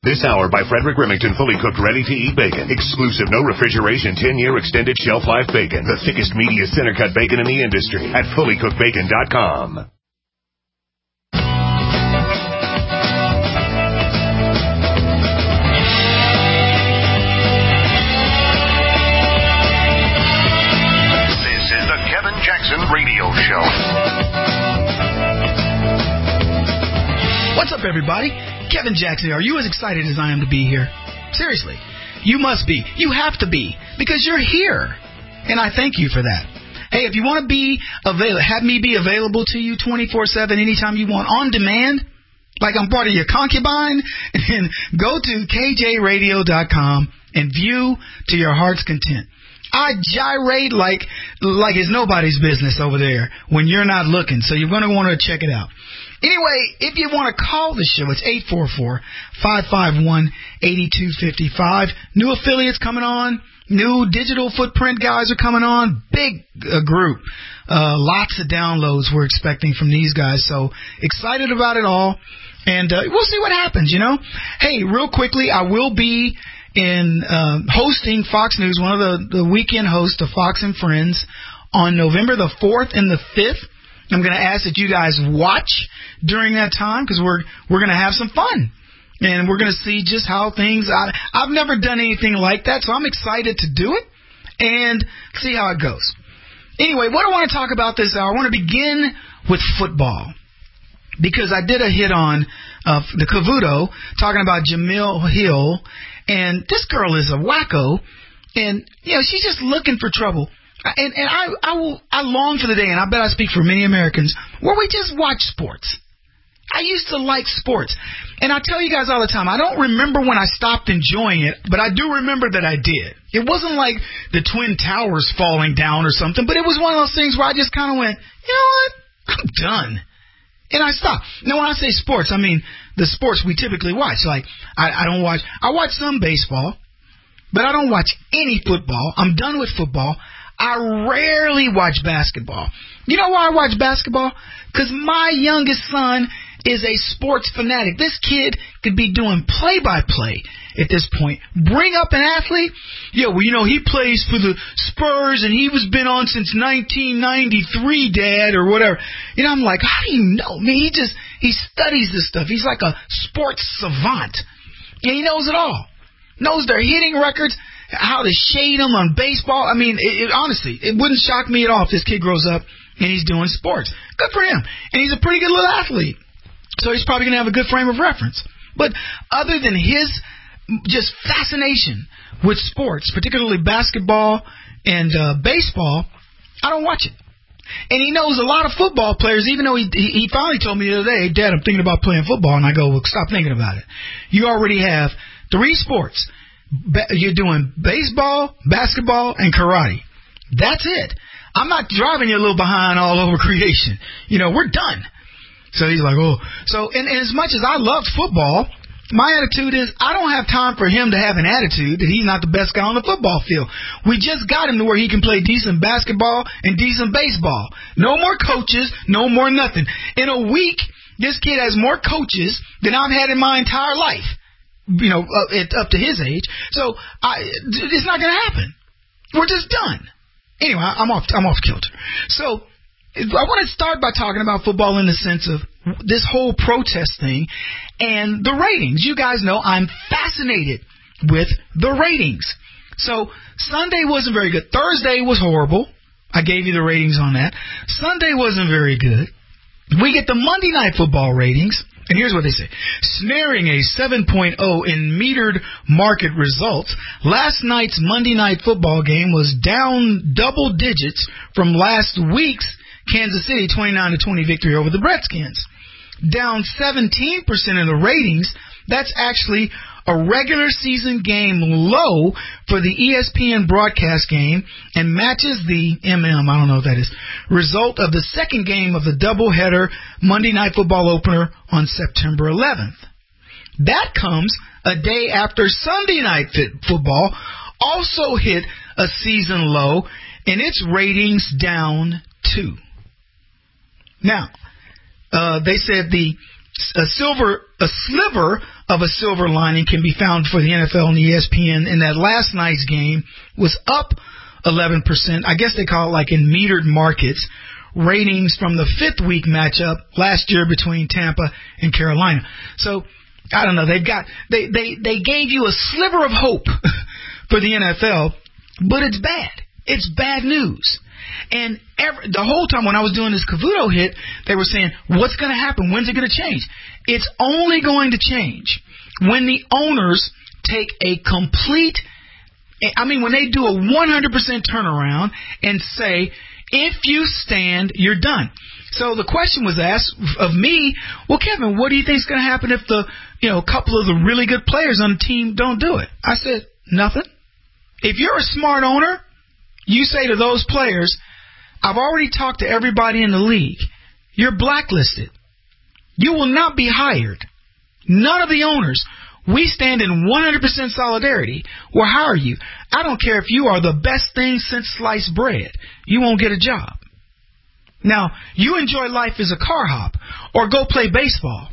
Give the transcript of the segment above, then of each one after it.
This hour by Frederick Remington, fully cooked, ready-to-eat bacon. Exclusive, no refrigeration, 10-year extended shelf life bacon. The thickest, meatiest center-cut bacon in the industry at fullycookedbacon.com. This is the Kevin Jackson Radio Show. What's up, everybody? Kevin Jackson. Are you as excited as I am to be here? Seriously. You must be. You have to be. Because you're here. And I thank you for that. Hey, if you want to be have me be available to you 24/7 anytime you want, on demand, like I'm part of your concubine, then go to kjradio.com and view to your heart's content. I gyrate like it's nobody's business over there when you're not looking, so you're going to want to check it out. Anyway, if you want to call the show, it's 844-551-8255. New affiliates coming on. New digital footprint guys are coming on. Big group. Lots of downloads we're expecting from these guys. So excited about it all. And we'll see what happens, you know. Hey, real quickly, I will be in hosting Fox News, one of the weekend hosts of Fox and Friends, on November the 4th and the 5th. I'm going to ask that you guys watch during that time because we're going to have some fun. And we're going to see just how things... I've never done anything like that, so I'm excited to do it and see how it goes. Anyway, what I want to talk about this hour, I want to begin with football. Because I did a hit on the Cavuto talking about Jamil Hill. And this girl is a wacko. And, you know, she's just looking for trouble. And I long for the day, and I bet I speak for many Americans, where we just watch sports. I used to like sports. And I tell you guys all the time, I don't remember when I stopped enjoying it, but I do remember that I did. It wasn't like the Twin Towers falling down or something, but it was one of those things where I just kind of went, you know what, I'm done. And I stopped. Now, when I say sports, I mean the sports we typically watch. Like, I watch some baseball, but I don't watch any football. I'm done with football. I rarely watch basketball. You know why I watch basketball? Because my youngest son is a sports fanatic. This kid could be doing play-by-play at this point. Bring up an athlete. Yeah, well, you know, he plays for the Spurs and he was been on since 1993, Dad, or whatever. You know, I'm like, how do you know? I mean, he studies this stuff. He's like a sports savant. And he knows it all. Knows their hitting records, how to shade them on baseball. I mean, honestly, it wouldn't shock me at all if this kid grows up and he's doing sports. Good for him. And he's a pretty good little athlete. So he's probably going to have a good frame of reference. But other than his just fascination with sports, particularly basketball and baseball, I don't watch it. And he knows a lot of football players, even though he finally told me the other day, hey, Dad, I'm thinking about playing football. And I go, well, stop thinking about it. You already have 3 sports. You're doing baseball, basketball, and karate. That's it. I'm not driving you a little behind all over creation. You know, we're done. So he's like, oh. So, and as much as I loved football, my attitude is I don't have time for him to have an attitude that he's not the best guy on the football field. We just got him to where he can play decent basketball and decent baseball. No more coaches, no more nothing. In a week, this kid has more coaches than I've had in my entire life. You know, up to his age. So it's not going to happen. We're just done. Anyway, I'm off kilter. So I want to start by talking about football in the sense of this whole protest thing and the ratings. You guys know I'm fascinated with the ratings. So Sunday wasn't very good. Thursday was horrible. I gave you the ratings on that. Sunday wasn't very good. We get the Monday Night Football ratings. And here's what they say. Snaring a 7.0 in metered market results, last night's Monday Night Football game was down double digits from last week's Kansas City 29-20 victory over the Redskins. Down 17% in the ratings. That's actually a regular season game low for the ESPN broadcast game and matches the I don't know what that is, result of the second game of the doubleheader Monday Night Football opener on September 11th. That comes a day after Sunday Night Football also hit a season low and its ratings down too. Now, they said a sliver of a silver lining can be found for the NFL and the ESPN in that last night's game was up 11%. I guess they call it like in metered markets. Ratings from the 5th week matchup last year between Tampa and Carolina. So, I don't know, they gave you a sliver of hope for the NFL, but it's bad. It's bad news. And the whole time when I was doing this Cavuto hit, they were saying, what's going to happen? When's it going to change? It's only going to change when the owners take a complete, when they do a 100% turnaround and say, if you stand, you're done. So the question was asked of me, well, Kevin, what do you think is going to happen if the, couple of the really good players on the team don't do it? I said, nothing. If you're a smart owner, you say to those players, I've already talked to everybody in the league. You're blacklisted. You will not be hired. None of the owners. We stand in 100% solidarity. We'll hire you. I don't care if you are the best thing since sliced bread. You won't get a job. Now, you enjoy life as a car hop or go play baseball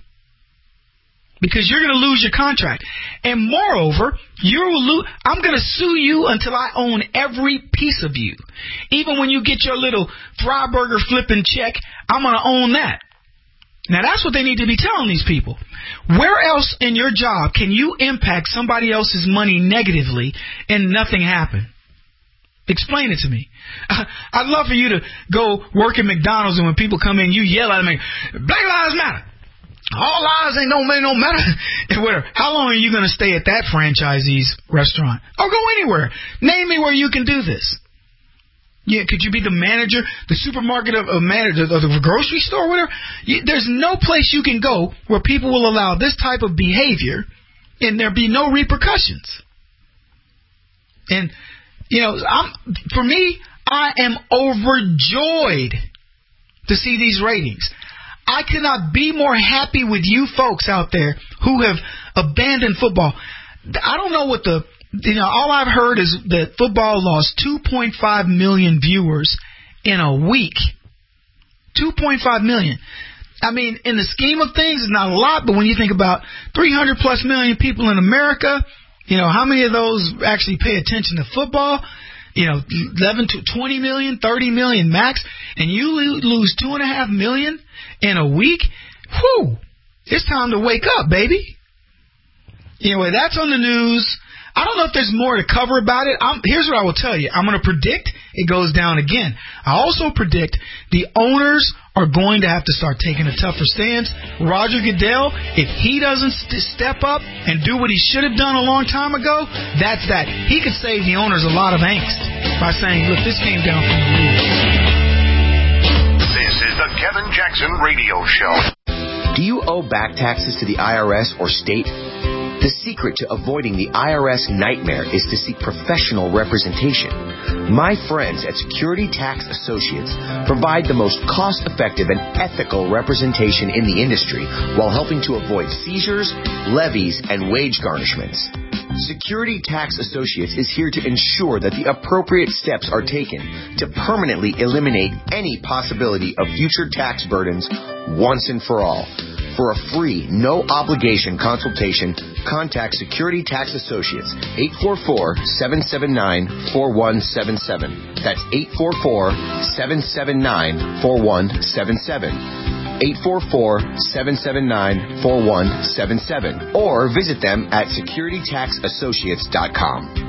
because you're going to lose your contract. And moreover, I'm going to sue you until I own every piece of you. Even when you get your little Freiburger flipping check, I'm going to own that. Now, that's what they need to be telling these people. Where else in your job can you impact somebody else's money negatively and nothing happen? Explain it to me. I'd love for you to go work at McDonald's and when people come in, you yell at them, Black Lives Matter. All lives ain't no matter. And how long are you going to stay at that franchisee's restaurant? Or go anywhere. Name me where you can do this. Yeah, could you be the manager, the supermarket manager of the grocery store, whatever? There's no place you can go where people will allow this type of behavior and there be no repercussions. And, for me, I am overjoyed to see these ratings. I could not be more happy with you folks out there who have abandoned football. I don't know what all I've heard is that football lost 2.5 million viewers in a week. 2.5 million. In the scheme of things, it's not a lot, but when you think about 300 plus million people in America, how many of those actually pay attention to football? 11 to 20 million, 30 million max, and you lose 2.5 million in a week? Whew! It's time to wake up, baby. Anyway, that's on the news. I don't know if there's more to cover about it. Here's what I will tell you. I'm going to predict it goes down again. I also predict the owners are going to have to start taking a tougher stance. Roger Goodell, if he doesn't step up and do what he should have done a long time ago, that's that. He could save the owners a lot of angst by saying, look, this came down from the league. This is the Kevin Jackson Radio Show. Do you owe back taxes to the IRS or state? The secret to avoiding the IRS nightmare is to seek professional representation. My friends at Security Tax Associates provide the most cost-effective and ethical representation in the industry while helping to avoid seizures, levies, and wage garnishments. Security Tax Associates is here to ensure that the appropriate steps are taken to permanently eliminate any possibility of future tax burdens once and for all. For a free, no-obligation consultation, contact Security Tax Associates, 844-779-4177. That's 844-779-4177. 844-779-4177. Or visit them at securitytaxassociates.com.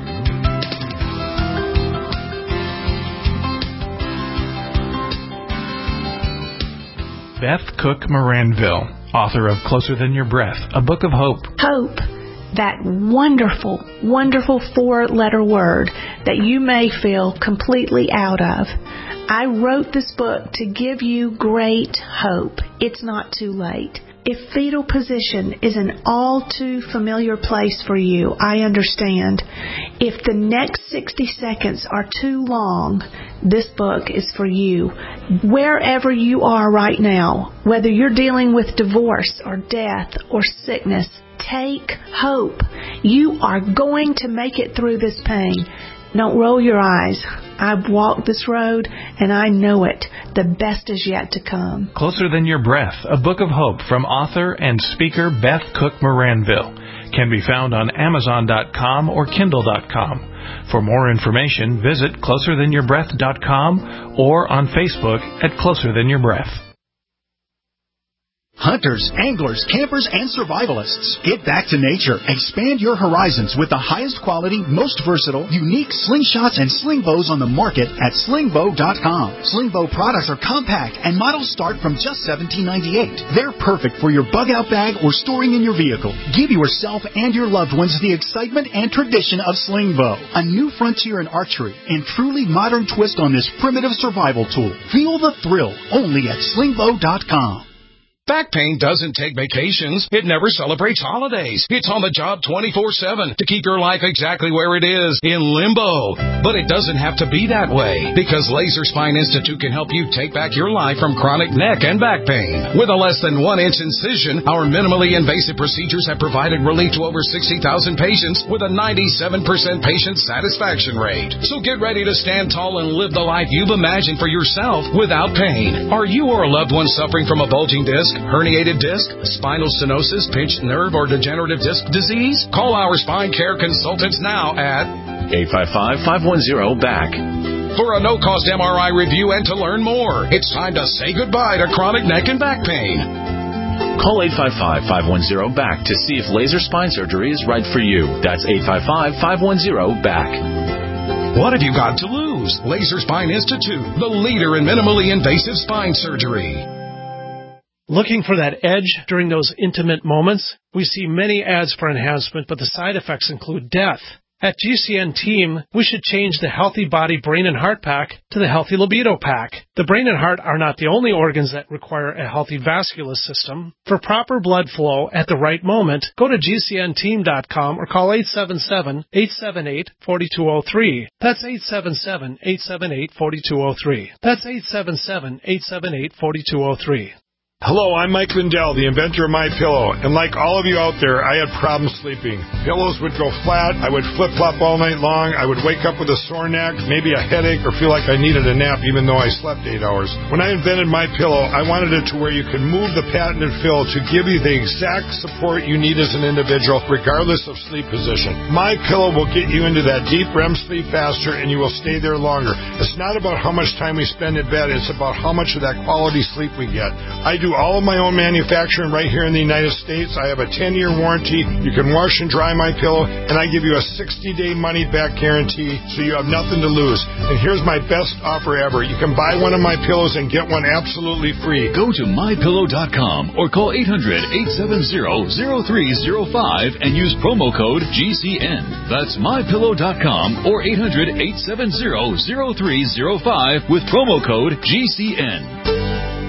Beth Cook Moranville, author of Closer Than Your Breath, a book of hope. Hope, that wonderful, wonderful 4-letter word that you may feel completely out of. I wrote this book to give you great hope. It's not too late. If fetal position is an all too familiar place for you, I understand. If the next 60 seconds are too long, this book is for you. Wherever you are right now, whether you're dealing with divorce or death or sickness, take hope. You are going to make it through this pain. Don't roll your eyes. I've walked this road, and I know it. The best is yet to come. Closer Than Your Breath, a book of hope from author and speaker Beth Cook Moranville. can be found on Amazon.com or Kindle.com. For more information, visit closerthanYourBreath.com or on Facebook at Closer Than Your Breath. Hunters, anglers, campers, and survivalists. Get back to nature. Expand your horizons with the highest quality, most versatile, unique slingshots and sling bows on the market at slingbow.com. Slingbow products are compact and models start from just $17.98. They're perfect for your bug-out bag or storing in your vehicle. Give yourself and your loved ones the excitement and tradition of Slingbow, a new frontier in archery and truly modern twist on this primitive survival tool. Feel the thrill only at slingbow.com. Back pain doesn't take vacations. It never celebrates holidays. It's on the job 24/7 to keep your life exactly where it is, in limbo. But it doesn't have to be that way, because Laser Spine Institute can help you take back your life from chronic neck and back pain. With a less than 1-inch incision, our minimally invasive procedures have provided relief to over 60,000 patients with a 97% patient satisfaction rate. So get ready to stand tall and live the life you've imagined for yourself without pain. Are you or a loved one suffering from a bulging disc, herniated disc, spinal stenosis, pinched nerve, or degenerative disc disease? Call our spine care consultants now at 855-510-BACK. for a no-cost MRI review and to learn more. It's time to say goodbye to chronic neck and back pain. Call 855-510-BACK to see if laser spine surgery is right for you. That's 855-510-BACK. What have you got to lose? Laser Spine Institute, the leader in minimally invasive spine surgery. Looking for that edge during those intimate moments? We see many ads for enhancement, but the side effects include death. At GCN Team, we should change the Healthy Body, Brain, and Heart Pack to the Healthy Libido Pack. The brain and heart are not the only organs that require a healthy vascular system. For proper blood flow at the right moment, go to GCNteam.com or call 877-878-4203. That's 877-878-4203. That's 877-878-4203. Hello, I'm Mike Lindell, the inventor of MyPillow, and like all of you out there, I had problems sleeping. Pillows would go flat, I would flip-flop all night long, I would wake up with a sore neck, maybe a headache, or feel like I needed a nap even though I slept 8 hours. When I invented MyPillow, I wanted it to where you could move the patented fill to give you the exact support you need as an individual, regardless of sleep position. MyPillow will get you into that deep REM sleep faster, and you will stay there longer. It's not about how much time we spend in bed, it's about how much of that quality sleep we get. I do all of my own manufacturing right here in the United States. I have a 10-year warranty. You can wash and dry my pillow, and I give you a 60-day money-back guarantee, so you have nothing to lose. And here's my best offer ever. You can buy one of my pillows and get one absolutely free. Go to MyPillow.com or call 800-870-0305 and use promo code GCN. That's MyPillow.com or 800-870-0305 with promo code GCN.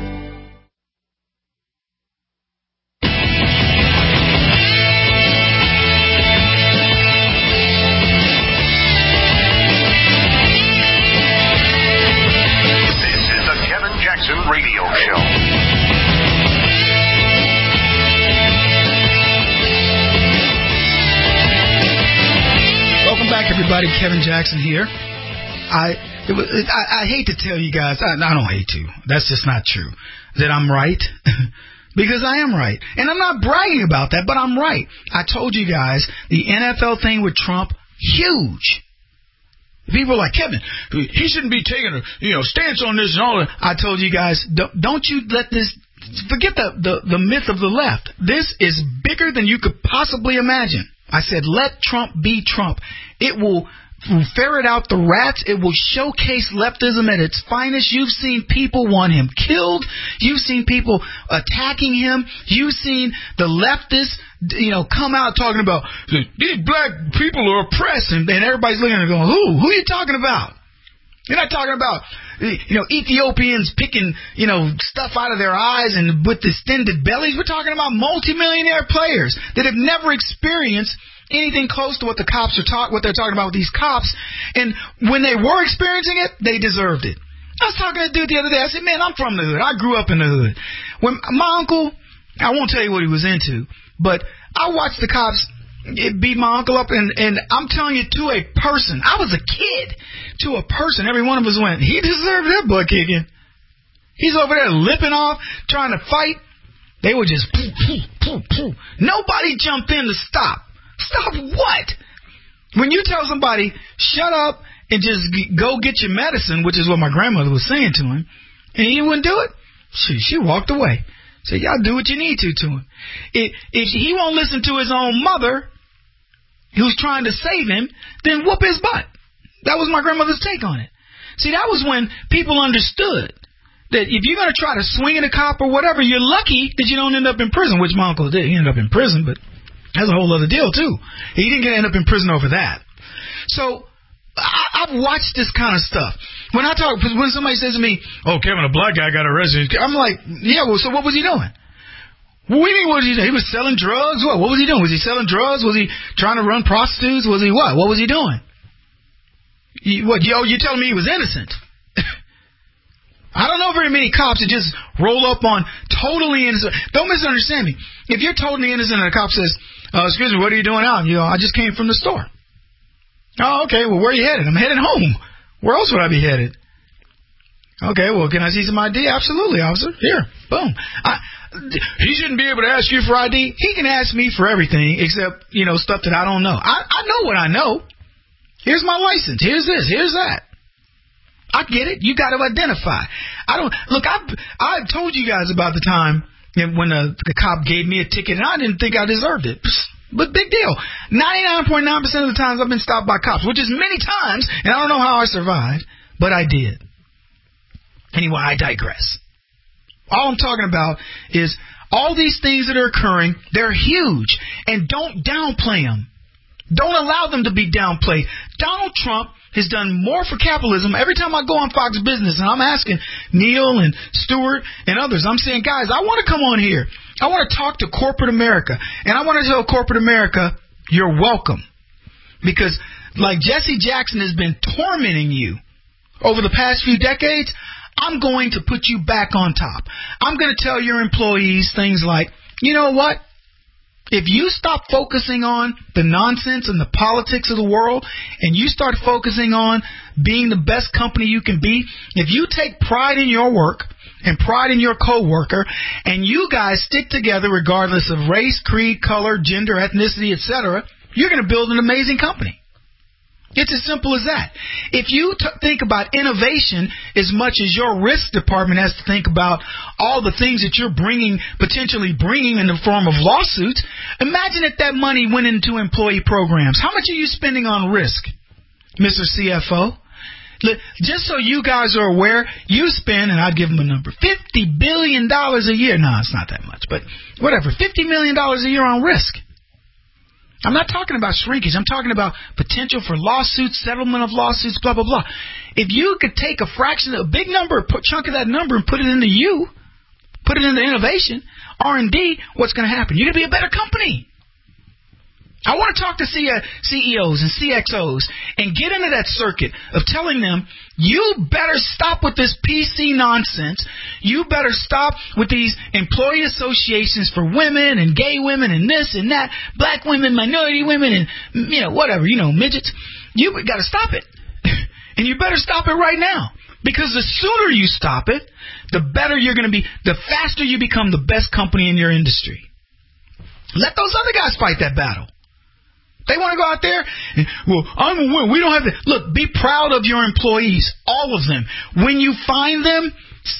Radio Show. Welcome back, everybody. Kevin Jackson here. I hate to tell you guys, I don't hate to. That's just not true. That I'm right. Because I am right. And I'm not bragging about that, but I'm right. I told you guys, the NFL thing with Trump, huge. People are like, Kevin, he shouldn't be taking a stance on this and all that. I told you guys, don't you let this, forget the myth of the left. This is bigger than you could possibly imagine. I said, let Trump be Trump. It will ferret out the rats. It will showcase leftism at its finest. You've seen people want him killed. You've seen people attacking him. You've seen the leftists come out talking about these black people are oppressed, and everybody's looking and going, who are you talking about? You're not talking about Ethiopians picking stuff out of their eyes and with distended bellies. We're talking about multimillionaire players that have never experienced anything close to what the cops are what they're talking about with these cops, and when they were experiencing it, they deserved it. I was talking to a dude the other day. I said, man, I'm from the hood. I grew up in the hood. When my uncle, I won't tell you what he was into, but I watched the cops beat my uncle up, and I'm telling you, to a person, I was a kid, to a person, every one of us went, he deserved that butt kicking. He's over there limping off, trying to fight. They were just, nobody jumped in to stop. Stop what? When you tell somebody, shut up and just go get your medicine, which is what my grandmother was saying to him, and he wouldn't do it, she walked away. Said, y'all do what you need to him. If he won't listen to his own mother, who's trying to save him, then whoop his butt. That was my grandmother's take on it. See, that was when people understood that if you're going to try to swing at a cop or whatever, you're lucky that you don't end up in prison, which my uncle did. He ended up in prison, but that's a whole other deal, too. He didn't end up in prison over that. So I've watched this kind of stuff. When somebody says to me, oh, Kevin, a black guy got arrested, I'm like, yeah, well, so what was he doing? What do you mean, what was he doing? He was selling drugs? What was he doing? Was he selling drugs? Was he trying to run prostitutes? Was he what? What was he doing? You're telling me he was innocent? I don't know very many cops that just roll up on totally innocent. Don't misunderstand me. If you're totally innocent and a cop says, excuse me, what are you doing out? I just came from the store. Oh, okay, well, where are you headed? I'm headed home. Where else would I be headed? Okay, well, can I see some ID? Absolutely, officer. Here, boom. He shouldn't be able to ask you for ID. He can ask me for everything except, stuff that I don't know. I know what I know. Here's my license. Here's this. Here's that. I get it. You got to identify. I've told you guys about the time when the cop gave me a ticket and I didn't think I deserved it. But big deal. 99.9% of the times I've been stopped by cops, which is many times, and I don't know how I survived, but I did. Anyway, I digress. All I'm talking about is all these things that are occurring, they're huge, and don't downplay them. Don't allow them to be downplayed. Donald Trump has done more for capitalism. Every time I go on Fox Business and I'm asking Neil and Stewart and others, I'm saying, guys, I want to come on here. I want to talk to corporate America. And I want to tell corporate America, you're welcome. Because like Jesse Jackson has been tormenting you over the past few decades, I'm going to put you back on top. I'm going to tell your employees things like, you know what? If you stop focusing on the nonsense and the politics of the world and you start focusing on being the best company you can be, if you take pride in your work and pride in your coworker and you guys stick together regardless of race, creed, color, gender, ethnicity, etc., you're going to build an amazing company. It's as simple as that. If you think about innovation as much as your risk department has to think about all the things that you're potentially bringing in the form of lawsuits, imagine if that money went into employee programs. How much are you spending on risk, Mr. CFO? Just so you guys are aware, you spend, and I'd give them a number, $50 billion a year. No, it's not that much, but whatever, $50 million a year on risk. I'm not talking about shrinkage. I'm talking about potential for lawsuits, settlement of lawsuits, blah, blah, blah. If you could take a big number, chunk of that number and put it into put it into innovation, R&D, what's going to happen? You're going to be a better company. I want to talk to CEOs and CXOs and get into that circuit of telling them, you better stop with this PC nonsense. You better stop with these employee associations for women and gay women and this and that, black women, minority women, and whatever, midgets. You got to stop it. And you better stop it right now. Because the sooner you stop it, the better you're going to be, the faster you become the best company in your industry. Let those other guys fight that battle. They want to go out there and, I'm a winner. We don't have to. Look, be proud of your employees, all of them. When you find them,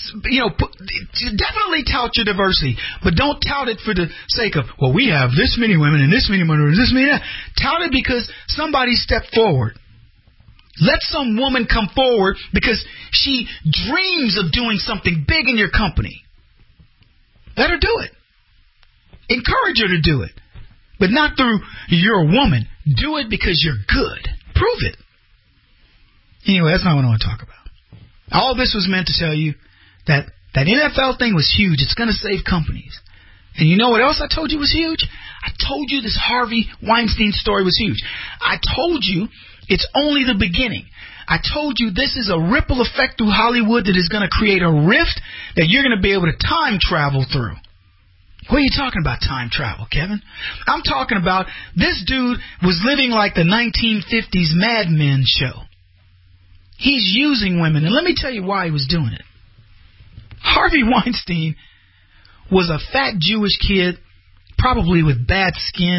definitely tout your diversity, but don't tout it for the sake of, we have this many women and this many minorities, this many that. Tout it because somebody stepped forward. Let some woman come forward because she dreams of doing something big in your company. Let her do it. Encourage her to do it. But not through, you're a woman. Do it because you're good. Prove it. Anyway, that's not what I want to talk about. All this was meant to tell you that NFL thing was huge. It's going to save companies. And you know what else I told you was huge? I told you this Harvey Weinstein story was huge. I told you it's only the beginning. I told you this is a ripple effect through Hollywood that is going to create a rift that you're going to be able to time travel through. What are you talking about time travel, Kevin? I'm talking about this dude was living like the 1950s Mad Men show. He's using women, and let me tell you why he was doing it. Harvey Weinstein was a fat Jewish kid, probably with bad skin,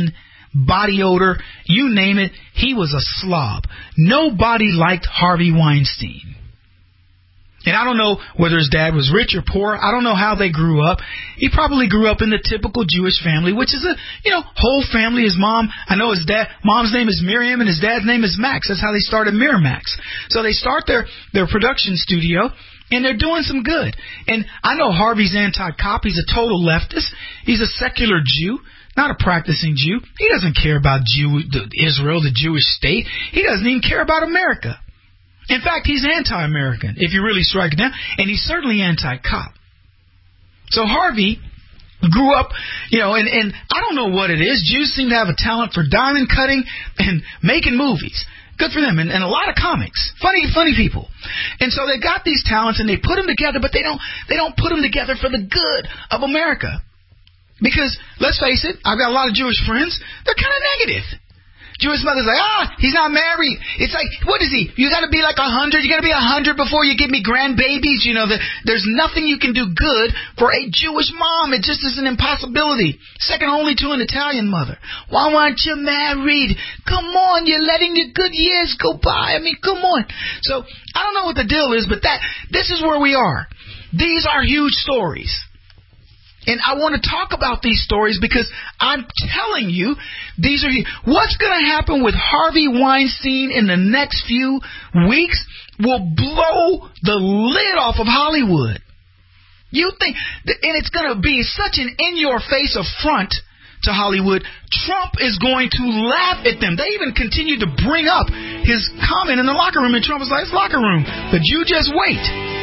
body odor, you name it, he was a slob. Nobody liked Harvey Weinstein. And I don't know whether his dad was rich or poor. I don't know how they grew up. He probably grew up in the typical Jewish family, which is a, whole family. His mom, I know his mom's name is Miriam and his dad's name is Max. That's how they started Miramax. So they start their production studio and they're doing some good. And I know Harvey's anti-cop. He's a total leftist. He's a secular Jew, not a practicing Jew. He doesn't care about Israel, the Jewish state. He doesn't even care about America. In fact, he's anti-American, if you really strike it down, and he's certainly anti-cop. So Harvey grew up, and I don't know what it is. Jews seem to have a talent for diamond cutting and making movies. Good for them, and a lot of comics. Funny people. And so they got these talents, and they put them together, but they don't put them together for the good of America. Because, let's face it, I've got a lot of Jewish friends. They're kind of negative. Jewish mother's like, he's not married. It's like, what is he? You got to be like 100. You got to be 100 before you give me grandbabies. There's nothing you can do good for a Jewish mom. It just is an impossibility. Second only to an Italian mother. Why aren't you married? Come on, you're letting your good years go by. I mean, come on. So I don't know what the deal is, but this is where we are. These are huge stories. And I want to talk about these stories because I'm telling you, what's going to happen with Harvey Weinstein in the next few weeks will blow the lid off of Hollywood. You think, and it's going to be such an in-your-face affront to Hollywood. Trump is going to laugh at them. They even continue to bring up his comment in the locker room, and Trump was like, it's locker room, but you just wait.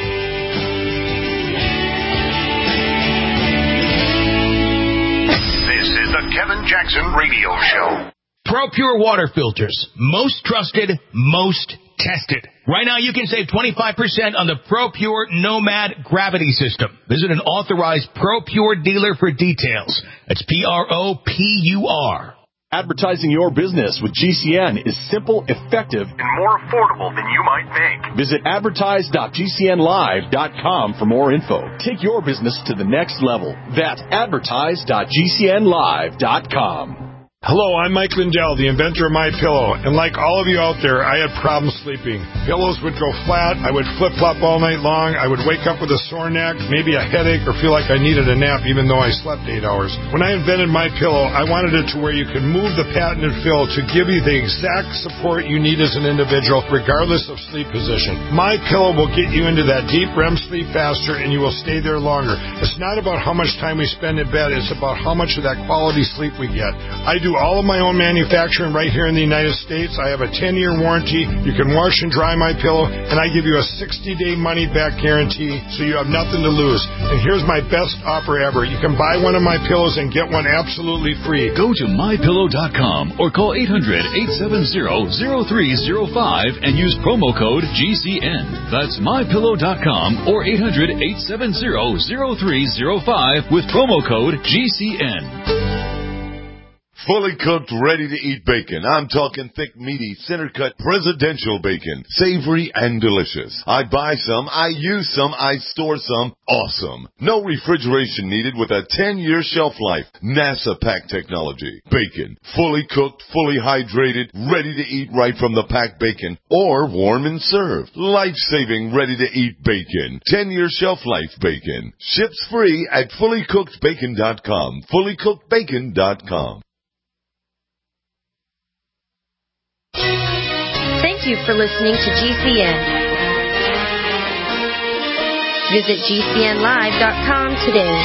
This is the Kevin Jackson Radio Show. ProPure water filters. Most trusted, most tested. Right now you can save 25% on the ProPure Nomad Gravity System. Visit an authorized ProPure dealer for details. That's PROPUR. Advertising your business with GCN is simple, effective, and more affordable than you might think. Visit advertise.gcnlive.com for more info. Take your business to the next level. That's advertise.gcnlive.com. Hello, I'm Mike Lindell, the inventor of MyPillow, and like all of you out there, I had problems sleeping. Pillows would go flat, I would flip-flop all night long, I would wake up with a sore neck, maybe a headache, or feel like I needed a nap even though I slept 8 hours. When I invented MyPillow, I wanted it to where you could move the patented fill to give you the exact support you need as an individual, regardless of sleep position. MyPillow will get you into that deep REM sleep faster, and you will stay there longer. It's not about how much time we spend in bed, it's about how much of that quality sleep we get. I do all of my own manufacturing right here in the United States. I have a 10-year warranty. You can wash and dry MyPillow, and I give you a 60-day money-back guarantee, so you have nothing to lose. And here's my best offer ever. You can buy one of my pillows and get one absolutely free. Go to MyPillow.com or call 800-870-0305 and use promo code GCN. That's MyPillow.com or 800-870-0305 with promo code GCN. Fully cooked, ready-to-eat bacon. I'm talking thick, meaty, center-cut presidential bacon. Savory and delicious. I buy some, I use some, I store some. Awesome. No refrigeration needed with a 10-year shelf life. NASA pack technology. Bacon. Fully cooked, fully hydrated, ready to eat right from the packed bacon. Or warm and served. Life-saving, ready-to-eat bacon. 10-year shelf life bacon. Ships free at fullycookedbacon.com. Fullycookedbacon.com. Thank you for listening to GCN. Visit GCNlive.com today.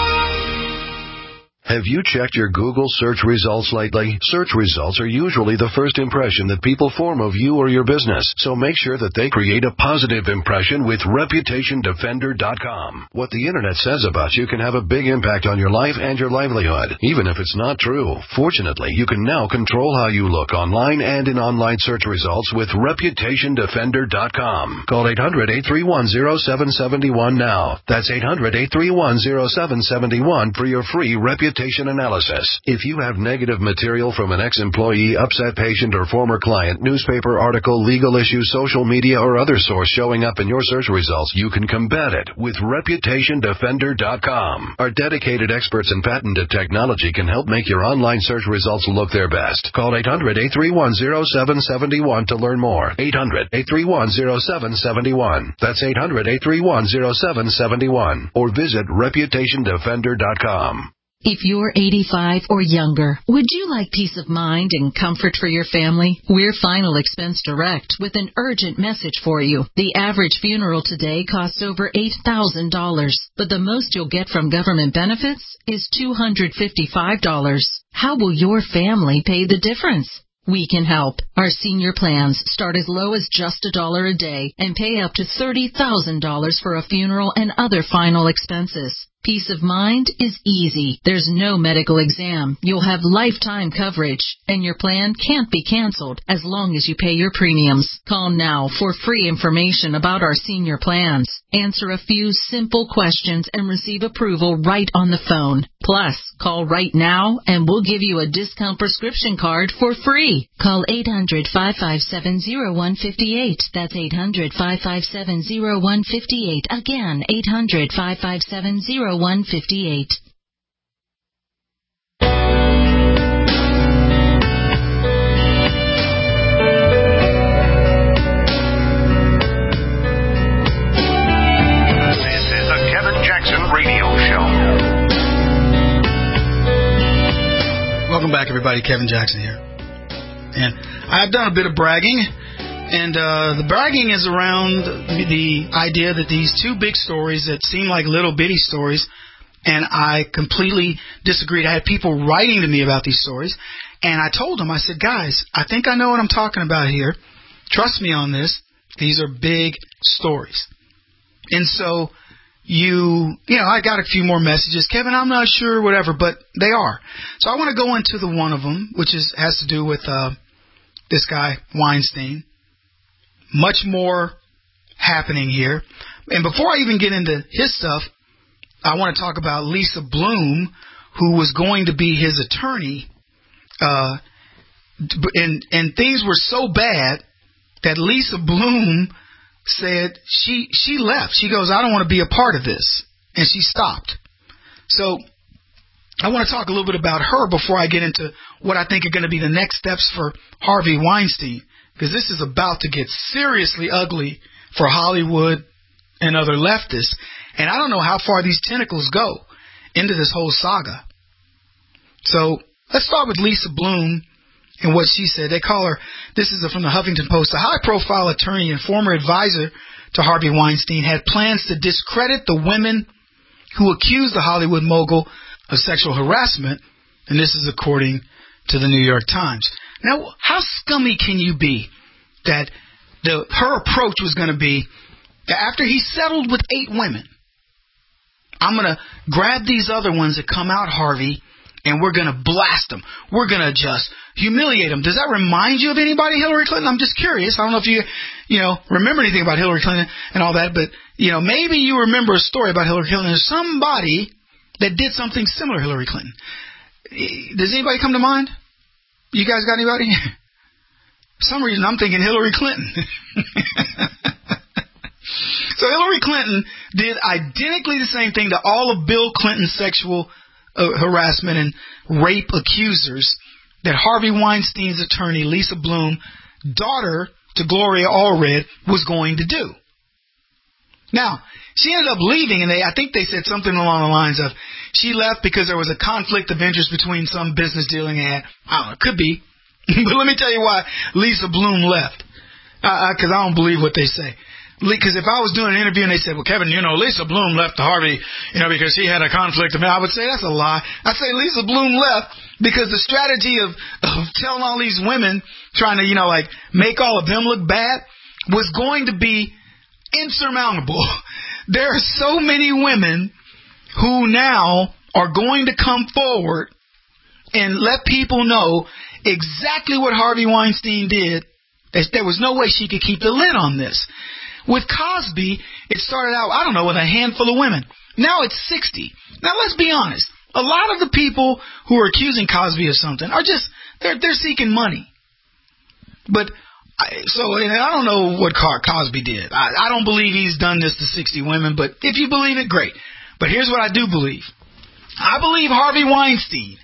Have you checked your Google search results lately? Search results are usually the first impression that people form of you or your business, so make sure that they create a positive impression with ReputationDefender.com. What the Internet says about you can have a big impact on your life and your livelihood, even if it's not true. Fortunately, you can now control how you look online and in online search results with ReputationDefender.com. Call 800-831-0771 now. That's 800-831-0771 for your free Reputation reputation analysis. If you have negative material from an ex-employee, upset patient, or former client, newspaper article, legal issue, social media, or other source showing up in your search results, you can combat it with ReputationDefender.com. Our dedicated experts in patented technology can help make your online search results look their best. Call 800-831-0771 to learn more. 800-831-0771. That's 800-831-0771. Or visit ReputationDefender.com. If you're 85 or younger, would you like peace of mind and comfort for your family? We're Final Expense Direct with an urgent message for you. The average funeral today costs over $8,000, but the most you'll get from government benefits is $255. How will your family pay the difference? We can help. Our senior plans start as low as just $1 a day and pay up to $30,000 for a funeral and other final expenses. Peace of mind is easy. There's no medical exam. You'll have lifetime coverage, and your plan can't be canceled as long as you pay your premiums. Call now for free information about our senior plans. Answer a few simple questions and receive approval right on the phone. Plus, call right now and we'll give you a discount prescription card for free. Call 800-557-0158. That's 800-557-0158. Again, 800-557-0158. Welcome back, everybody. Kevin Jackson here. And I've done a bit of bragging, and the bragging is around the idea that these two big stories that seem like little bitty stories, and I completely disagreed. I had people writing to me about these stories, and I told them, I said, guys, I think I know what I'm talking about here. Trust me on this. These are big stories. And so I got a few more messages. Kevin, I'm not sure, whatever, but they are. So I want to go into the one of them, which has to do with this guy, Weinstein. Much more happening here. And before I even get into his stuff, I want to talk about Lisa Bloom, who was going to be his attorney. And things were so bad that Lisa Bloom said she left. She goes, I don't want to be a part of this. And she stopped. So I want to talk a little bit about her before I get into what I think are going to be the next steps for Harvey Weinstein, because this is about to get seriously ugly for Hollywood and other leftists. And I don't know how far these tentacles go into this whole saga. So let's start with Lisa Bloom and what she said. They call her, this is from the Huffington Post, a high-profile attorney and former advisor to Harvey Weinstein had plans to discredit the women who accused the Hollywood mogul of sexual harassment, and this is according to the New York Times. Now, how scummy can you be that her approach was going to be that after he settled with 8 women, I'm going to grab these other ones that come out, Harvey, and we're going to blast them. We're going to just humiliate them. Does that remind you of anybody, Hillary Clinton? I'm just curious. I don't know if you remember anything about Hillary Clinton and all that, but, maybe you remember a story about Hillary Clinton. There's somebody that did something similar to Hillary Clinton. Does anybody come to mind? You guys got anybody? For some reason, I'm thinking Hillary Clinton. So Hillary Clinton did identically the same thing to all of Bill Clinton's sexual harassment and rape accusers that Harvey Weinstein's attorney, Lisa Bloom, daughter to Gloria Allred, was going to do. Now, she ended up leaving, and I think they said something along the lines of she left because there was a conflict of interest between some business dealing they had. I don't know, it could be. But let me tell you why Lisa Bloom left. Because I don't believe what they say. Because if I was doing an interview and they said, well, Kevin, Lisa Bloom left Harvey, because he had a conflict, I would say that's a lie. I'd say Lisa Bloom left because the strategy of telling all these women, trying to, make all of them look bad, was going to be insurmountable. There are so many women who now are going to come forward and let people know exactly what Harvey Weinstein did. There was no way she could keep the lid on this. With Cosby, it started out, with a handful of women. Now it's 60. Now let's be honest. A lot of the people who are accusing Cosby of something are just, they're seeking money. But, and I don't know what Cosby did. I don't believe he's done this to 60 women, but if you believe it, great. But here's what I do believe. I believe Harvey Weinstein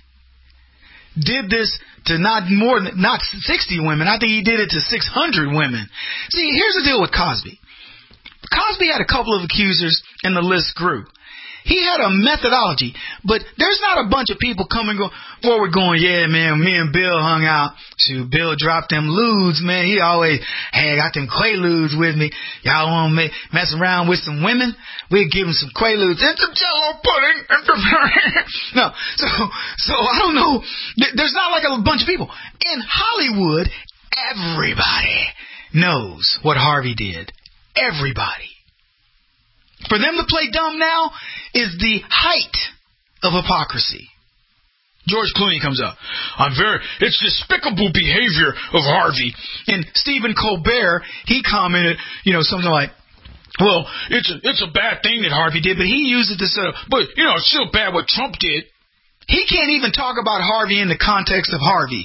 did this to not 60 women. I think he did it to 600 women. See, here's the deal with Cosby. Cosby had a couple of accusers, and the list grew. He had a methodology, but there's not a bunch of people forward going, yeah, man, me and Bill hung out. Shoot, Bill dropped them ludes, man. He always, hey, I got them Quaaludes with me. Y'all want to mess around with some women? We'll give them some Quaaludes and some Jell-O pudding. No, so I don't know. There's not like a bunch of people. In Hollywood, everybody knows what Harvey did. Everybody. For them to play dumb now is the height of hypocrisy. George Clooney comes up. It's despicable behavior of Harvey. And Stephen Colbert, he commented, something like, well, it's a bad thing that Harvey did, but he used it to say, but, it's still bad what Trump did. He can't even talk about Harvey in the context of Harvey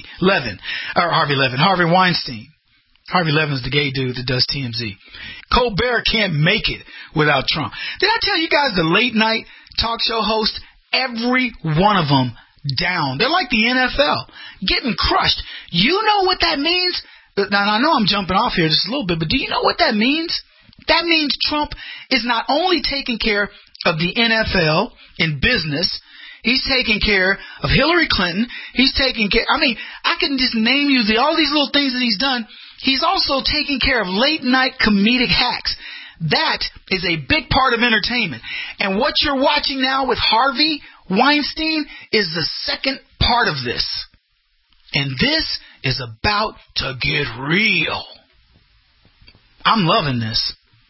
Weinstein. Harvey Levin's the gay dude that does TMZ. Colbert can't make it without Trump. Did I tell you guys the late night talk show host, every one of them down? They're like the NFL, getting crushed. You know what that means? Now, I know I'm jumping off here just a little bit, but do you know what that means? That means Trump is not only taking care of the NFL in business, he's taking care of Hillary Clinton. He's taking care, I can just name you all these little things that he's done. He's also taking care of late-night comedic hacks. That is a big part of entertainment. And what you're watching now with Harvey Weinstein is the second part of this. And this is about to get real. I'm loving this.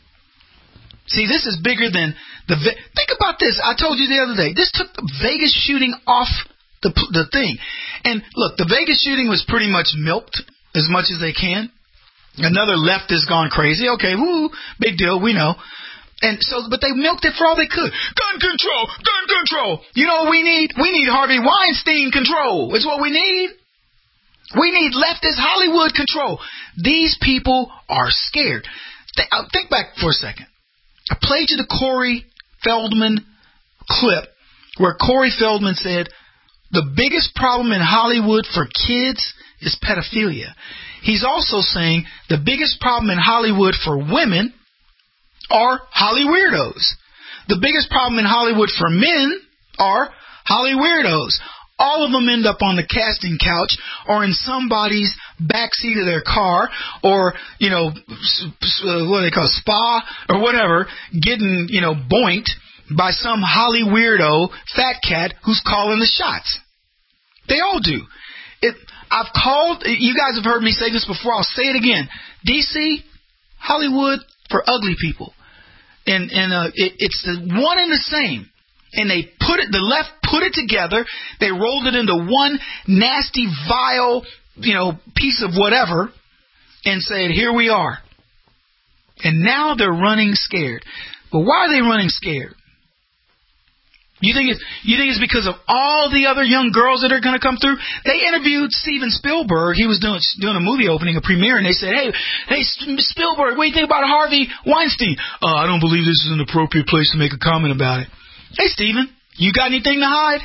See, this is bigger than think about this. I told you the other day. This took the Vegas shooting off the thing. And look, the Vegas shooting was pretty much milked as much as they can. Another leftist gone crazy. Okay, woo, big deal, we know. And so, but they milked it for all they could. Gun control. You know what we need? We need Harvey Weinstein control. It's what we need. We need leftist Hollywood control. These people are scared. Think back for a second. I played you the Corey Feldman clip where Corey Feldman said the biggest problem in Hollywood for kids is pedophilia. He's also saying the biggest problem in Hollywood for women are Holly weirdos. The biggest problem in Hollywood for men are Holly weirdos. All of them end up on the casting couch or in somebody's backseat of their car or, what do they call it, spa or whatever, getting, boinked by some Holly weirdo fat cat who's calling the shots. They all do. I've called, you guys have heard me say this before, I'll say it again. DC, Hollywood for ugly people. And it's the one and the same. And the left put it together, they rolled it into one nasty, vile, piece of whatever, and said, here we are. And now they're running scared. But why are they running scared? You think it's because of all the other young girls that are going to come through? They interviewed Steven Spielberg. He was doing a movie opening, a premiere, and they said, hey, Spielberg, what do you think about Harvey Weinstein? I don't believe this is an appropriate place to make a comment about it. Hey, Steven, you got anything to hide?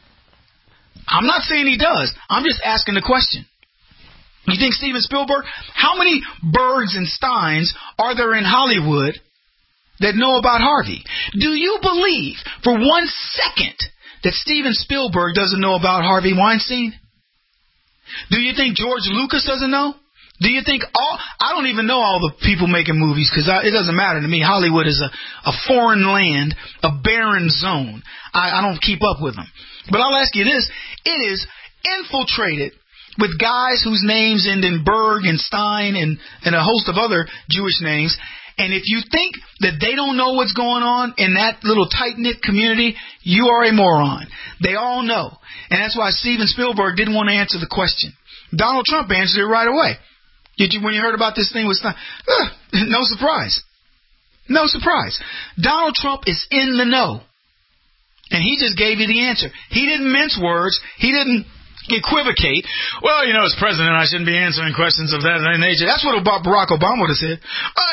I'm not saying he does. I'm just asking the question. You think Steven Spielberg, how many Bergs and Steins are there in Hollywood that know about Harvey? Do you believe for 1 second that Steven Spielberg doesn't know about Harvey Weinstein? Do you think George Lucas doesn't know? Do you think I don't even know all the people making movies because it doesn't matter to me. Hollywood is a foreign land, a barren zone. I don't keep up with them. But I'll ask you this. It is infiltrated with guys whose names end in Berg and Stein and a host of other Jewish names. And if you think that they don't know what's going on in that little tight-knit community, you are a moron. They all know. And that's why Steven Spielberg didn't want to answer the question. Donald Trump answered it right away. When you heard about this thing with Stein, no surprise. No surprise. Donald Trump is in the know. And he just gave you the answer. He didn't mince words. He didn't equivocate. Well, as president, I shouldn't be answering questions of that nature. That's what Barack Obama would have said.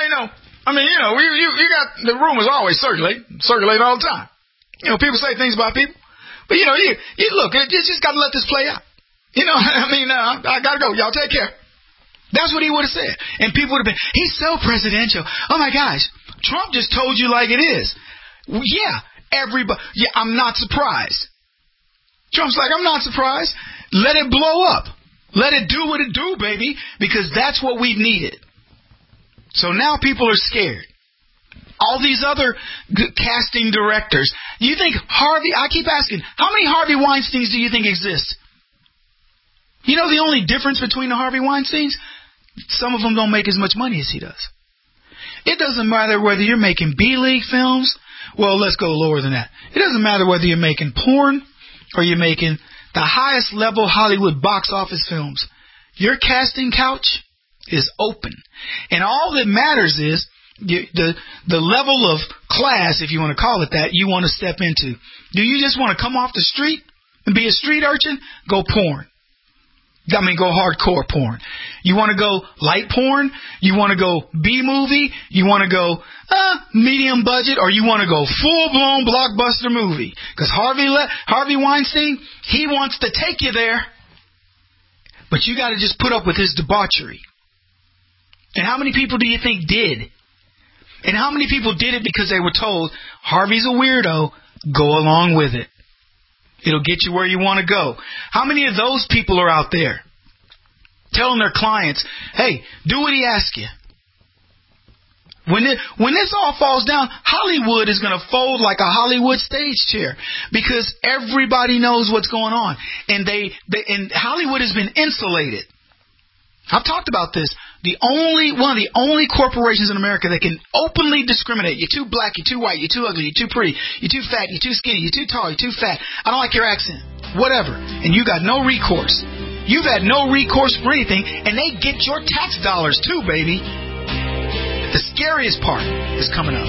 You got the rumors always circulate all the time. People say things about people, but you look, you just got to let this play out. I got to go. Y'all take care. That's what he would have said. And people would have been, he's so presidential. Oh my gosh, Trump just told you like it is. I'm not surprised. Trump's like, I'm not surprised. Let it blow up. Let it do what it do, baby, because that's what we needed. So now people are scared. All these other casting directors. You think I keep asking, how many Harvey Weinsteins do you think exist? The only difference between the Harvey Weinsteins? Some of them don't make as much money as he does. It doesn't matter whether you're making B-League films. Well, let's go lower than that. It doesn't matter whether you're making porn or you're making the highest level Hollywood box office films. Your casting couch is open. And all that matters is the level of class, if you want to call it that, you want to step into. Do you just want to come off the street and be a street urchin? Go porn. Go hardcore porn. You want to go light porn? You want to go B-movie? You want to go medium budget? Or you want to go full-blown blockbuster movie? Because Harvey Weinstein, he wants to take you there. But you got to just put up with his debauchery. And how many people do you think did? And how many people did it because they were told, Harvey's a weirdo, go along with it. It'll get you where you want to go. How many of those people are out there telling their clients, hey, do what he asks you? When this all falls down, Hollywood is going to fold like a Hollywood stage chair because everybody knows what's going on. And and Hollywood has been insulated. I've talked about this. One of the only corporations in America that can openly discriminate. You're too black, you're too white, you're too ugly, you're too pretty, you're too fat, you're too skinny, you're too tall, you're too fat. I don't like your accent. Whatever. And you got no recourse. You've had no recourse for anything, and they get your tax dollars too, baby. The scariest part is coming up.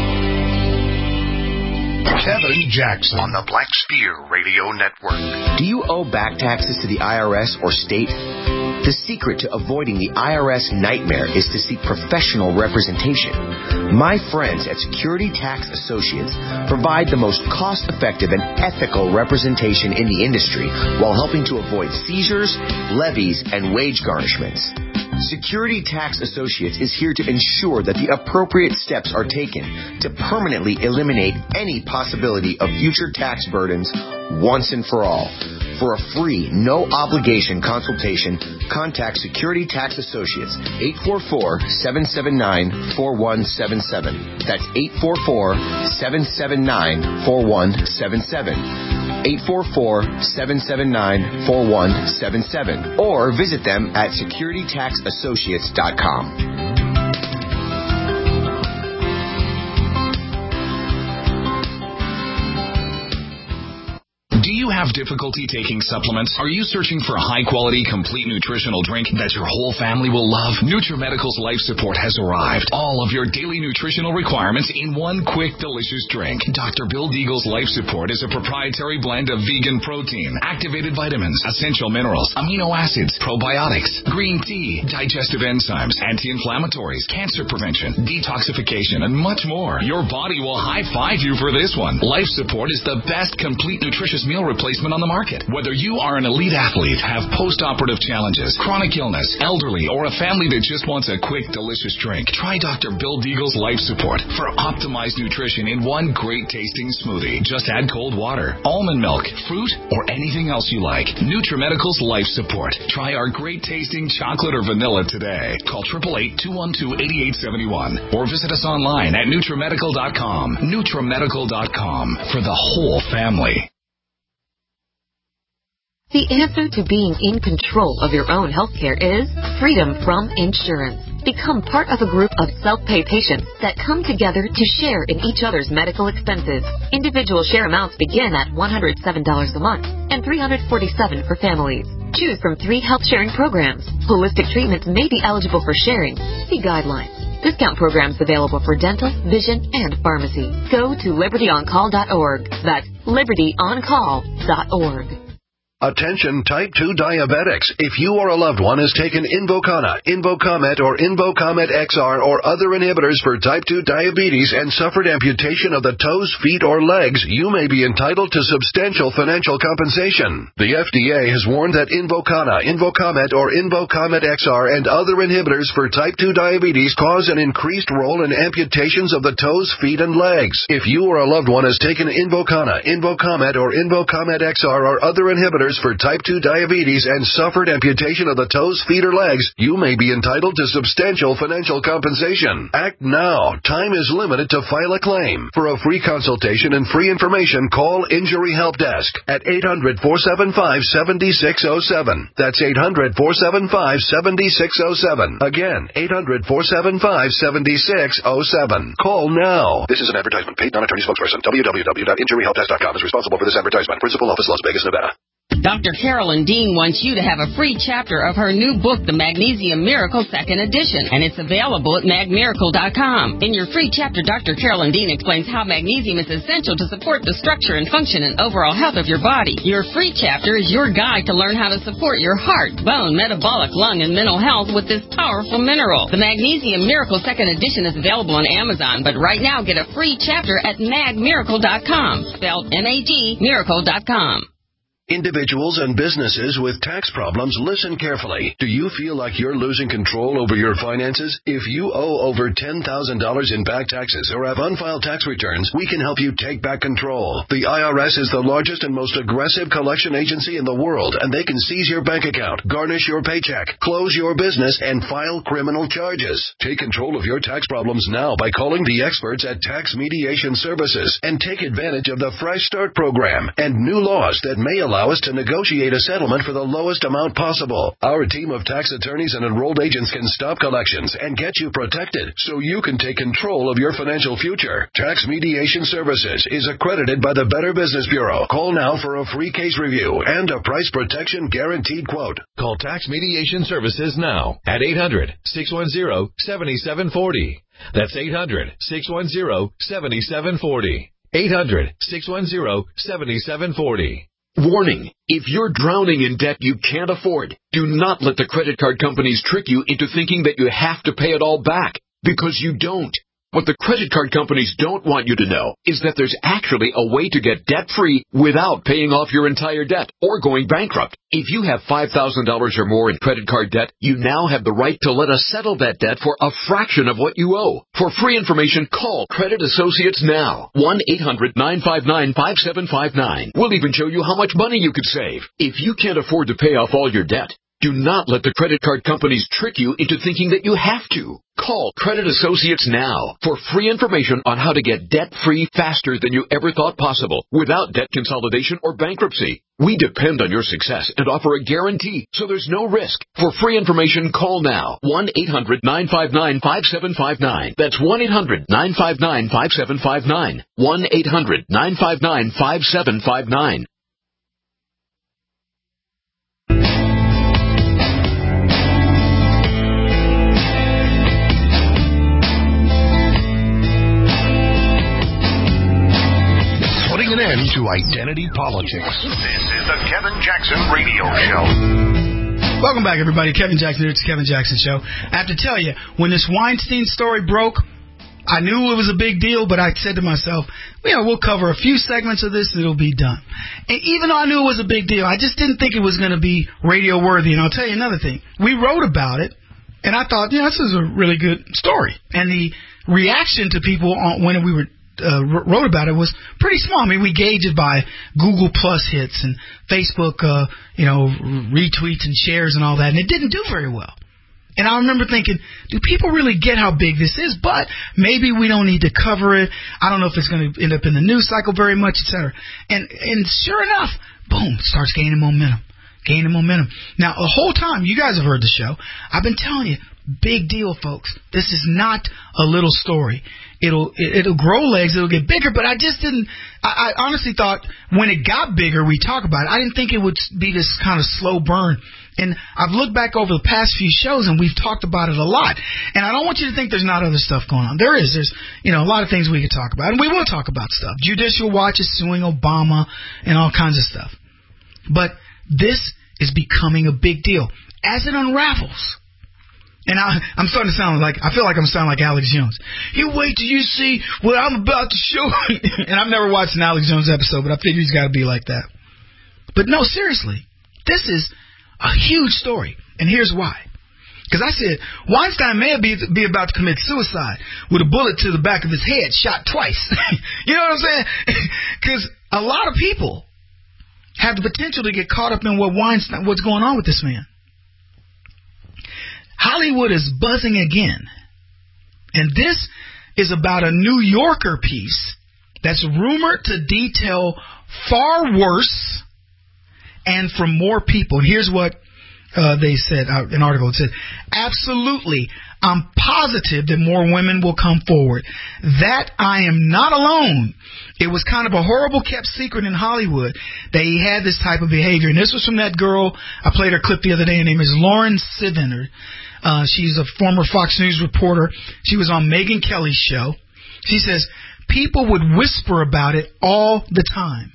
Kevin Jackson on the Black Spear Radio Network. Do you owe back taxes to the IRS or state? The secret to avoiding the IRS nightmare is to seek professional representation. My friends at Security Tax Associates provide the most cost-effective and ethical representation in the industry while helping to avoid seizures, levies, and wage garnishments. Security Tax Associates is here to ensure that the appropriate steps are taken to permanently eliminate any possibility of future tax burdens once and for all. For a free, no-obligation consultation, contact Security Tax Associates, 844-779-4177. That's 844-779-4177. 844-779-4177. Or visit them at securitytaxassociates.com. Do you have difficulty taking supplements? Are you searching for a high-quality, complete nutritional drink that your whole family will love? NutriMedical's Life Support has arrived. All of your daily nutritional requirements in one quick, delicious drink. Dr. Bill Deagle's Life Support is a proprietary blend of vegan protein, activated vitamins, essential minerals, amino acids, probiotics, green tea, digestive enzymes, anti-inflammatories, cancer prevention, detoxification, and much more. Your body will high-five you for this one. Life Support is the best complete nutritious meal replacement on the market. Whether you are an elite athlete, have post-operative challenges, chronic illness, elderly, or a family that just wants a quick, delicious drink, try Dr. Bill Deagle's Life Support for optimized nutrition in one great-tasting smoothie. Just add cold water, almond milk, fruit, or anything else you like. NutriMedical's Life Support. Try our great-tasting chocolate or vanilla today. Call 888-212-8871 or visit us online at NutriMedical.com. NutriMedical.com for the whole family. The answer to being in control of your own healthcare is freedom from insurance. Become part of a group of self-pay patients that come together to share in each other's medical expenses. Individual share amounts begin at $107 a month and $347 for families. Choose from 3 health sharing programs. Holistic treatments may be eligible for sharing. See guidelines. Discount programs available for dental, vision, and pharmacy. Go to libertyoncall.org. That's libertyoncall.org. Attention type 2 diabetics. If you or a loved one has taken Invokana, Invocomet, or Invocomet XR or other inhibitors for type 2 diabetes and suffered amputation of the toes, feet, or legs, you may be entitled to substantial financial compensation. The FDA has warned that Invokana, Invocomet, or Invocomet XR and other inhibitors for type 2 diabetes cause an increased role in amputations of the toes, feet, and legs. If you or a loved one has taken Invokana, Invocomet, or Invocomet XR or other inhibitors for type 2 diabetes and suffered amputation of the toes, feet, or legs, you may be entitled to substantial financial compensation. Act now. Time is limited to file a claim. For a free consultation and free information, call Injury Help Desk at 800-475-7607. That's 800-475-7607. Again, 800-475-7607. Call now. This is an advertisement. Paid non-attorney spokesperson. www.injuryhelpdesk.com is responsible for this advertisement. Principal office, Las Vegas, Nevada. Dr. Carolyn Dean wants you to have a free chapter of her new book, The Magnesium Miracle 2nd Edition, and it's available at magmiracle.com. In your free chapter, Dr. Carolyn Dean explains how magnesium is essential to support the structure and function and overall health of your body. Your free chapter is your guide to learn how to support your heart, bone, metabolic, lung, and mental health with this powerful mineral. The Magnesium Miracle 2nd Edition is available on Amazon, but right now get a free chapter at magmiracle.com, spelled M-A-G, miracle.com. Individuals and businesses with tax problems, listen carefully. Do you feel like you're losing control over your finances? If you owe over $10,000 in back taxes or have unfiled tax returns, we can help you take back control. The IRS is the largest and most aggressive collection agency in the world, and they can seize your bank account, garnish your paycheck, close your business, and file criminal charges. Take control of your tax problems now by calling the experts at Tax Mediation Services and take advantage of the Fresh Start program and new laws that may allow us to negotiate a settlement for the lowest amount possible. Our team of tax attorneys and enrolled agents can stop collections and get you protected so you can take control of your financial future. Tax Mediation Services is accredited by the Better Business Bureau. Call now for a free case review and a price protection guaranteed quote. Call Tax Mediation Services now at 800-610-7740. That's 800-610-7740. 800-610-7740. Warning, if you're drowning in debt you can't afford, do not let the credit card companies trick you into thinking that you have to pay it all back, because you don't. What the credit card companies don't want you to know is that there's actually a way to get debt-free without paying off your entire debt or going bankrupt. If you have $5,000 or more in credit card debt, you now have the right to let us settle that debt for a fraction of what you owe. For free information, call Credit Associates now. 1-800-959-5759. We'll even show you how much money you could save. If you can't afford to pay off all your debt, do not let the credit card companies trick you into thinking that you have to. Call Credit Associates now for free information on how to get debt-free faster than you ever thought possible without debt consolidation or bankruptcy. We depend on your success and offer a guarantee, so there's no risk. For free information, call now. 1-800-959-5759. That's 1-800-959-5759. 1-800-959-5759. An end to identity politics. This is the Kevin Jackson Radio Show. Welcome back, everybody. Kevin Jackson here. It's the Kevin Jackson Show. I have to tell you, when this Weinstein story broke, I knew it was a big deal, but I said to myself, we'll cover a few segments of this and it'll be done. And even though I knew it was a big deal, I just didn't think it was going to be radio worthy. And I'll tell you another thing. We wrote about it, and I thought, this is a really good story. And the reaction to people when we were wrote about it was pretty small. I mean, we gauge it by Google Plus hits and Facebook, retweets and shares and all that, and it didn't do very well. And I remember thinking, do people really get how big this is? But maybe we don't need to cover it. I don't know if it's going to end up in the news cycle very much, etc. And sure enough, boom, starts gaining momentum. Now, the whole time, you guys have heard the show, I've been telling you, big deal, folks. This is not a little story. It'll grow legs, it'll get bigger, but I honestly thought when it got bigger, we talk about it, I didn't think it would be this kind of slow burn And I've looked back over the past few shows, and we've talked about it a lot. And I don't want you to think there's not other stuff going on. There is. There's, a lot of things we could talk about. And we will talk about stuff. Judicial Watch is suing Obama and all kinds of stuff. But this is becoming a big deal as it unravels. And I'm starting to sound like, I feel like I'm sounding like Alex Jones. You wait till you see what I'm about to show. And I've never watched an Alex Jones episode, but I figure he's got to be like that. But no, seriously, this is a huge story, and here's why. Because I said Weinstein may be about to commit suicide with a bullet to the back of his head, shot twice. You know what I'm saying? Because a lot of people have the potential to get caught up in what's going on with this man. Hollywood is buzzing again, and this is about a New Yorker piece that's rumored to detail far worse and from more people. And here's what they said, an article. It said, absolutely, I'm positive that more women will come forward. That I am not alone. It was kind of a horrible kept secret in Hollywood that he had this type of behavior. And this was from that girl, I played her clip the other day. Her name is Lauren Sivan. She's a former Fox News reporter. She was on Megyn Kelly's show. She says, people would whisper about it all the time.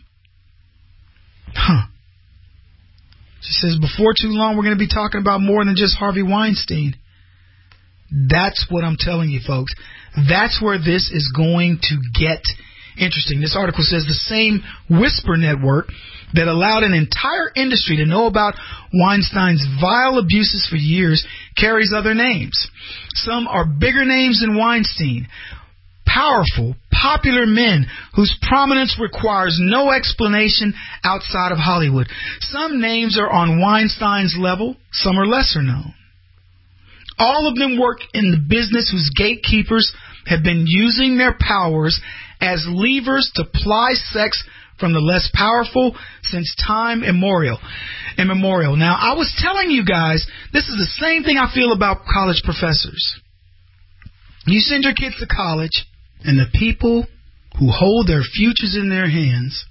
She says, before too long, we're going to be talking about more than just Harvey Weinstein. That's what I'm telling you, folks. That's where this is going to get interesting. This article says the same whisper network that allowed an entire industry to know about Weinstein's vile abuses for years carries other names. Some are bigger names than Weinstein. Powerful, popular men whose prominence requires no explanation outside of Hollywood. Some names are on Weinstein's level, some are lesser known. All of them work in the business whose gatekeepers have been using their powers as levers to ply sex from the less powerful since time immemorial. Now, I was telling you guys, this is the same thing I feel about college professors. You send your kids to college, and the people who hold their futures in their hands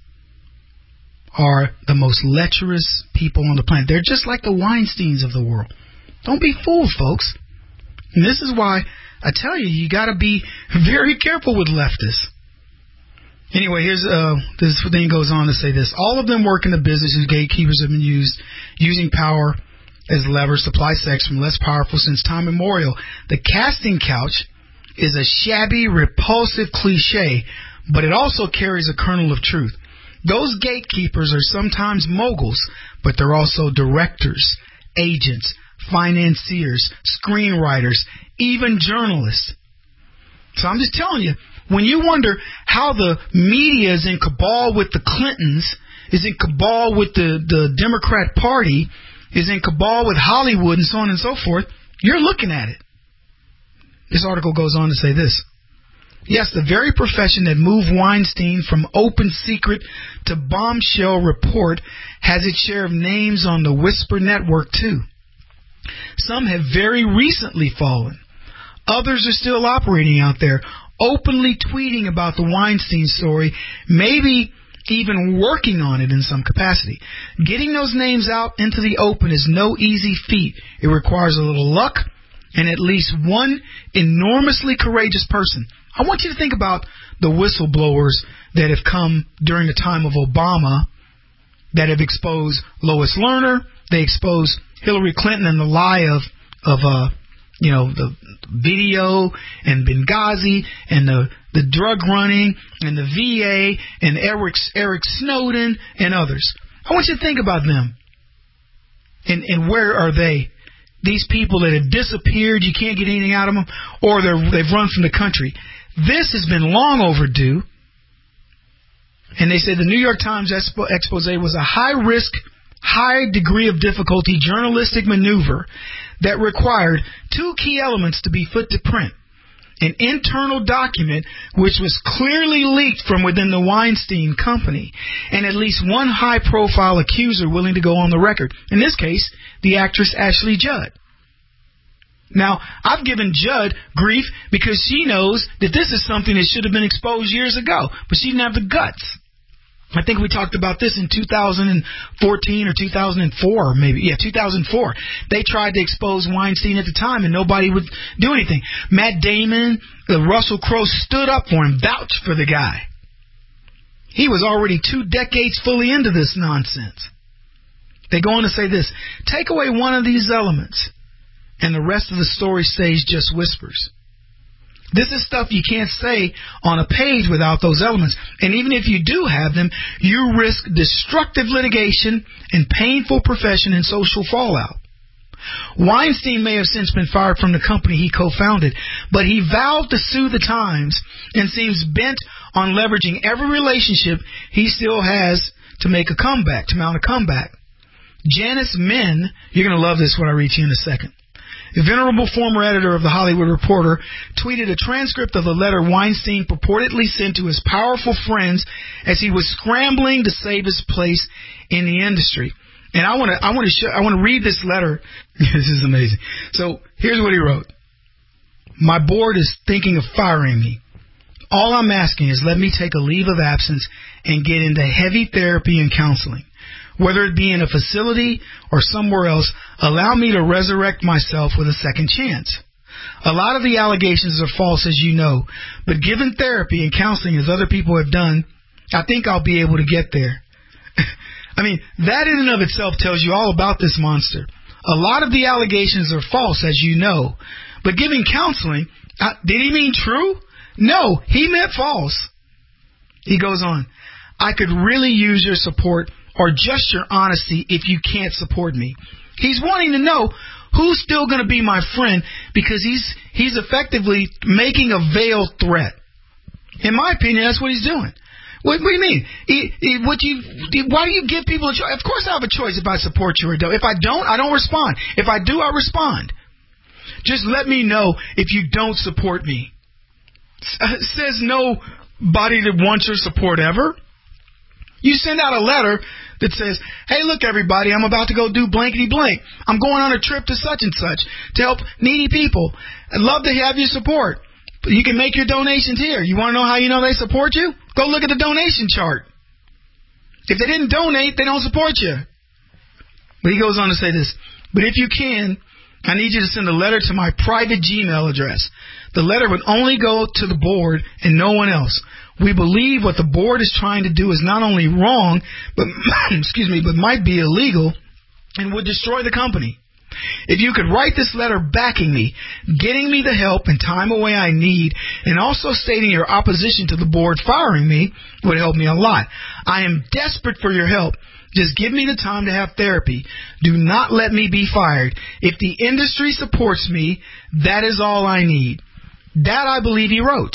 are the most lecherous people on the planet. They're just like the Weinsteins of the world. Don't be fooled, folks. And this is why I tell you, you got to be very careful with leftists. Anyway, here's this thing goes on to say this. All of them work in the business whose gatekeepers have been using power as levers to supply sex from less powerful since time immemorial. The casting couch is a shabby, repulsive cliche, but it also carries a kernel of truth. Those gatekeepers are sometimes moguls, but they're also directors, agents, financiers, screenwriters, even journalists. So I'm just telling you, when you wonder how the media is in cabal with the Clintons, is in cabal with the Democrat Party, is in cabal with Hollywood and so on and so forth, you're looking at it. This article goes on to say this. Yes, the very profession that moved Weinstein from open secret to bombshell report has its share of names on the Whisper network, too. Some have very recently fallen. Others are still operating out there, openly tweeting about the Weinstein story, maybe even working on it in some capacity. Getting those names out into the open is no easy feat. It requires a little luck and at least one enormously courageous person. I want you to think about the whistleblowers that have come during the time of Obama that have exposed Lois Lerner. They exposed Hillary Clinton and the lie of the video and Benghazi and the drug running and the VA and Eric Snowden and others. I want you to think about them. And where are they? These people that have disappeared, you can't get anything out of them, or they've run from the country. This has been long overdue. And they said the New York Times expose was a high-risk, high degree of difficulty journalistic maneuver that required two key elements to be put to print. An internal document which was clearly leaked from within the Weinstein Company, and at least one high-profile accuser willing to go on the record. In this case, the actress Ashley Judd. Now, I've given Judd grief because she knows that this is something that should have been exposed years ago, but she didn't have the guts. I think we talked about this in 2014 or 2004, maybe. Yeah, 2004. They tried to expose Weinstein at the time, and nobody would do anything. Matt Damon, Russell Crowe stood up for him, vouched for the guy. He was already 2 decades fully into this nonsense. They go on to say this: take away one of these elements, and the rest of the story stays just whispers. This is stuff you can't say on a page without those elements. And even if you do have them, you risk destructive litigation and painful profession and social fallout. Weinstein may have since been fired from the company he co-founded, but he vowed to sue the Times and seems bent on leveraging every relationship he still has to make a comeback, to mount a comeback. Janice Min, you're going to love this when I read to you in a second. A venerable former editor of The Hollywood Reporter tweeted a transcript of the letter Weinstein purportedly sent to his powerful friends as he was scrambling to save his place in the industry. And I want to read this letter. This is amazing. So here's what he wrote. My board is thinking of firing me. All I'm asking is let me take a leave of absence and get into heavy therapy and counseling. Whether it be in a facility or somewhere else, allow me to resurrect myself with a second chance. A lot of the allegations are false, as you know, but given therapy and counseling as other people have done, I think I'll be able to get there. I mean, that in and of itself tells you all about this monster. A lot of the allegations are false, as you know, but giving counseling, did he mean true? No, he meant false. He goes on, I could really use your support or just your honesty if you can't support me. He's wanting to know who's still going to be my friend because he's effectively making a veiled threat. In my opinion, that's what he's doing. What do you mean? Why do you give people a choice? Of course I have a choice if I support you or don't. If I don't, I don't respond. If I do, I respond. Just let me know if you don't support me. Says nobody that wants your support ever. You send out a letter that says, hey, look, everybody, I'm about to go do blankety blank. I'm going on a trip to such and such to help needy people. I'd love to have your support. But you can make your donations here. You want to know how you know they support you? Go look at the donation chart. If they didn't donate, they don't support you. But he goes on to say this, but if you can, I need you to send a letter to my private Gmail address. The letter would only go to the board and no one else. We believe what the board is trying to do is not only wrong, but but might be illegal and would destroy the company. If you could write this letter backing me, getting me the help and time away I need, and also stating your opposition to the board firing me would help me a lot. I am desperate for your help. Just give me the time to have therapy. Do not let me be fired. If the industry supports me, that is all I need. That I believe he wrote.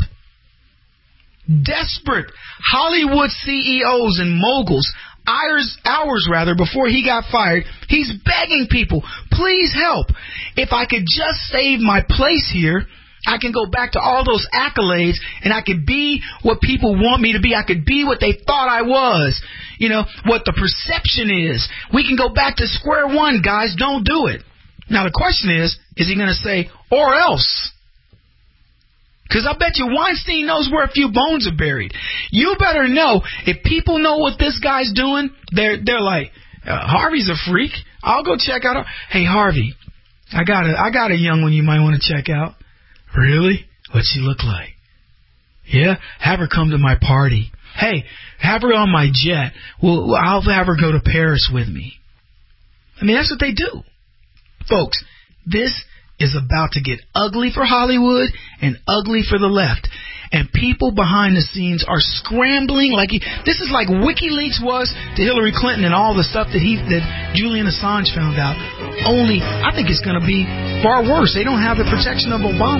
Desperate Hollywood CEOs and moguls, hours before he got fired, he's begging people, please help. If I could just save my place here, I can go back to all those accolades and I could be what people want me to be. I could be what they thought I was. You know, what the perception is. We can go back to square one, guys. Don't do it. Now the question is he going to say, or else? Because I bet you Weinstein knows where a few bones are buried. You better know, if people know what this guy's doing, they're like, Harvey's a freak. I'll go check out. Hey, Harvey, I got a young one you might want to check out. Really? What's she look like? Yeah? Have her come to my party. Hey, have her on my jet. Well, I'll have her go to Paris with me. I mean, that's what they do. Folks, this is about to get ugly for Hollywood and ugly for the left. And people behind the scenes are scrambling this is like WikiLeaks was to Hillary Clinton and all the stuff that Julian Assange found out. Only, I think it's going to be far worse. They don't have the protection of Obama.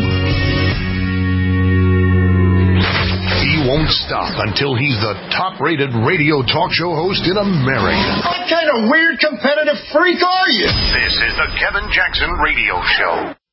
He won't stop until he's the top-rated radio talk show host in America. What kind of weird competitive freak are you? This is the Kevin Jackson Radio Show.